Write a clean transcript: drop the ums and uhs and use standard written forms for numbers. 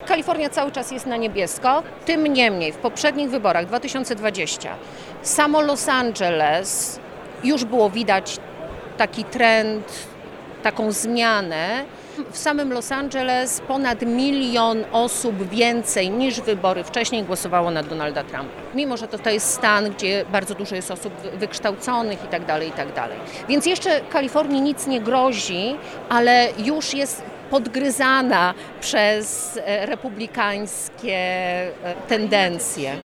Kalifornia cały czas jest na niebiesko, tym niemniej w poprzednich wyborach 2020 samo Los Angeles już było widać taki trend, taką zmianę. W samym Los Angeles ponad 1 milion osób więcej niż wybory wcześniej głosowało na Donalda Trumpa. Mimo że to jest stan, gdzie bardzo dużo jest osób wykształconych itd. Więc jeszcze Kalifornii nic nie grozi, ale już jest podgryzana przez republikańskie tendencje.